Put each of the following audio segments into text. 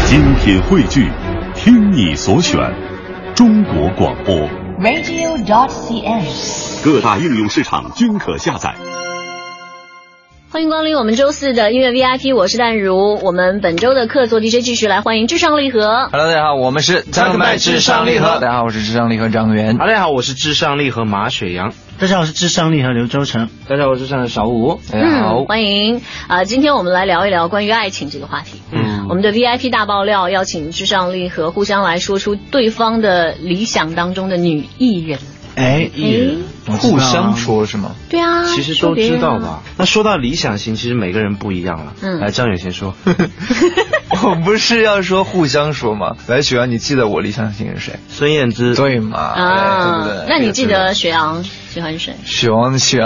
精品汇聚，听你所选，中国广播 radio.cn， 各大应用市场均可下载。 欢迎光临我们周四的音乐 VIP， 我是淡如。我们本周的客座 DJ 继续来欢迎至上励合。 Hello， 大家好，我们是张麦至上励合。大家好，我是至上励合张元。 大家好，我是至上励合马雪阳。 大家好，我是至上励合刘周成。 大家好，我是至上的小武。 大家好， 欢迎今天我们来聊一聊关于爱情这个话题。我们的 VIP 大爆料邀请至上励合互相来说出对方的理想当中的女艺人。 互相说是吗？ 对啊， 其实都知道吧。那说到理想型，其实每个人不一样了。来，张远先说。 我不是要说互相说吗？来，雪阳，你记得我理想型是谁？ 孙燕姿。 对嘛？对不对？ 那你记得雪阳喜欢谁？ 雪阳是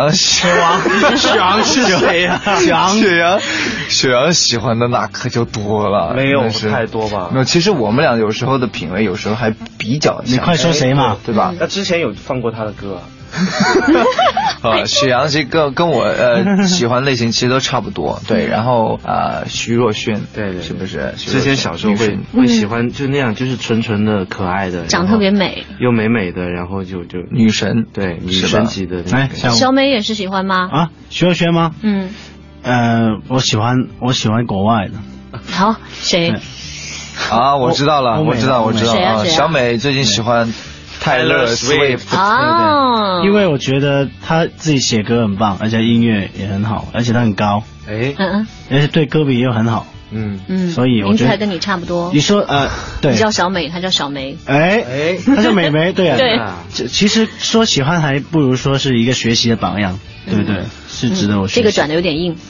谁呀？雪阳喜欢的那可就多了， 没有太多吧？ 没有，其实我们俩有时候的品味有时候还比较像。 你快说谁嘛， 对吧？那之前有放过他的歌啊。雪阳其实跟我喜欢类型其实都差不多，对。然后徐若瑄， 对， 是不是？ 之前小时候会喜欢就那样，就是纯纯的可爱的， 长特别美， 又美美的，然后就女神， 对，女神级的。 来， 小美也是喜欢吗？ 啊，徐若瑄吗？我喜欢国外的。 好，谁？ 我知道了，我知道啊。 小美最近喜欢Taylor Swift 啊， 因为我觉得他自己写歌很棒，而且音乐也很好，而且他很高，而且对歌比又很好，所以我觉得名字还跟你差不多。 你说对， 你叫小美，她叫小梅， 她叫美眉，对啊， 对。 其实说喜欢还不如说是一个学习的榜样，对不对？是值得我学习。 这个转的有点硬，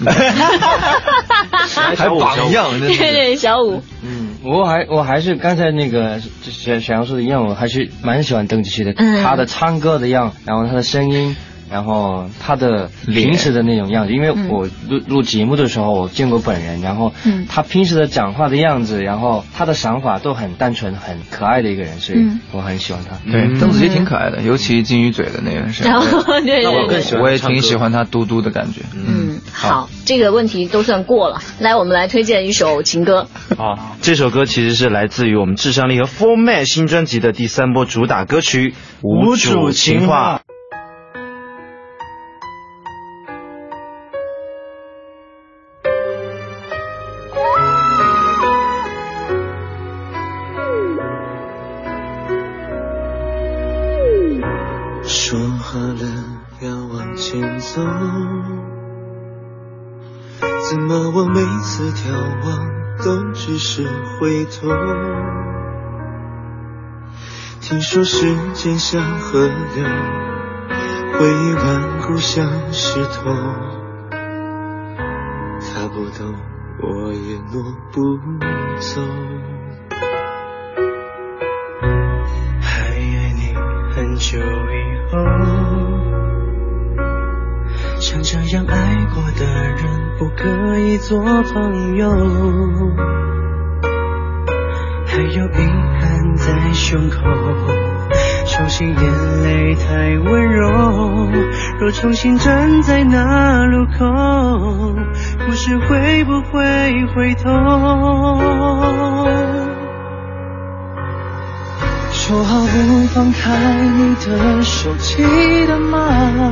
还榜样， 对，小武。 我还是刚才那个雪阳说的一样，我还是蛮喜欢邓紫棋的，她的唱歌的样，然后她的声音，然后她的平时的那种样子，因为我录节目的时候我见过本人，然后她平时的讲话的样子，然后她的想法都很单纯很可爱的一个人，所以我很喜欢她。 对，邓紫棋挺可爱的，尤其金鱼嘴的那个是。 对， 我更喜欢，我也挺喜欢她嘟嘟的感觉。 好，这个问题都算过了。来，我们来推荐一首情歌。 这首歌其实是来自于我们至上励合 Format 新专辑的第3波主打歌曲《无主情话》。 说好了要往前走，怎么我每次眺望都只是回头？听说时间像河流，回忆顽固像石头，他不动我也挪不走。还爱你很久以后，像这样爱过的人不可以做朋友，还有遗憾在胸口，手心眼泪太温柔，若重新站在那路口，不知会不会回头。说好不放开你的手，记得吗？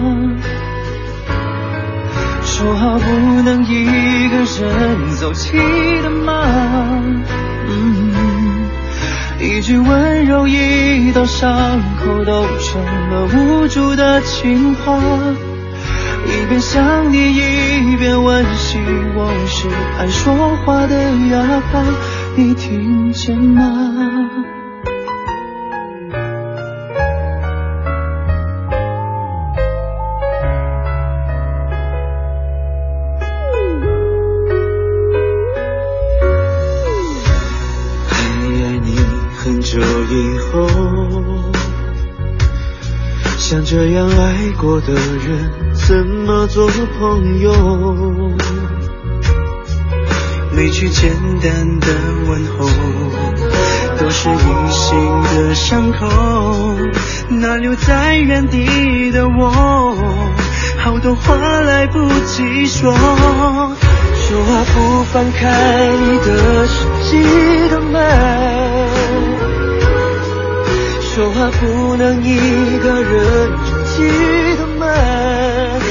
说好不能一个人走，记得吗？一句温柔，一道伤口，都成了无助的情话。一边想你，一边温习我是爱说话的哑巴，你听见吗？久以后，像这样爱过的人怎么做朋友？每句简单的问候都是一心的伤口，那留在原地的我，好多话来不及说。说好不放开你的手，记得吗？ 不能一个人撑起的门。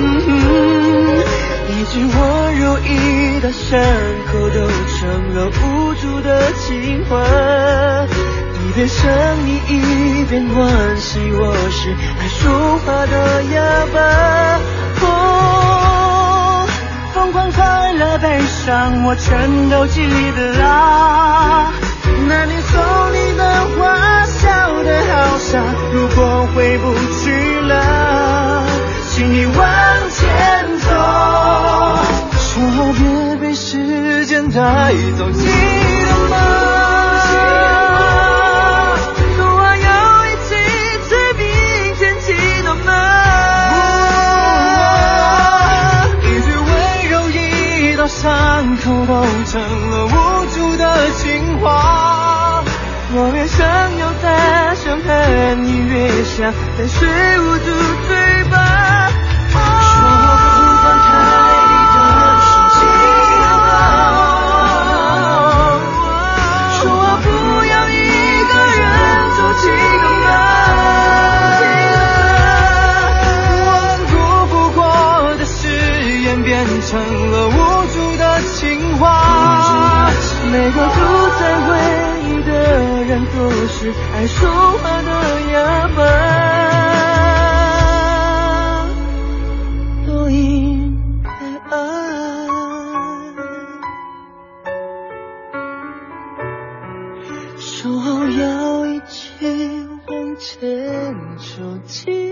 一句温柔，一道伤口，都成了无助的情话。一边想你，一边惋惜，我是爱说话的哑巴。疯狂、快乐、悲伤，我全都记得啊。那年送你的花，笑得好傻。如果回不去了，请你往前走。说好别被时间带走，记得吗？说好要一起在明天记得吗？一句温柔，一道伤口，都成了无助的情话。我越想要大声喊，你越想但却捂住嘴巴。说不放开你的手，记得吗？说不要一个人走，记得吗？顽固不过的誓言变成了无助的情话。每个住在回忆的人都是爱说话的哑巴，都应该爱。说好要一起往前走。